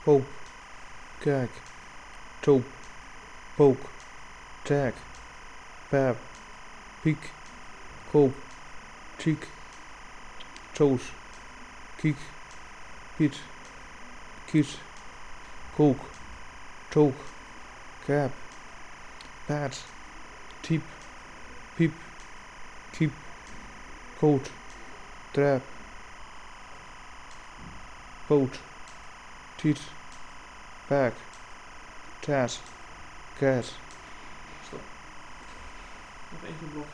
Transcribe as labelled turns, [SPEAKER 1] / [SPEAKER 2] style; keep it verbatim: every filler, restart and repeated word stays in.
[SPEAKER 1] Poop, kijk, toop, pook, tag, pap, piek, koop, cheek, toos, kiek, piet, kies, kook, took, kap, paat, typ, piep, kiep, koot, trap, poot, tiet, paak, taat, kaat.
[SPEAKER 2] Stop. Nog één keer blok.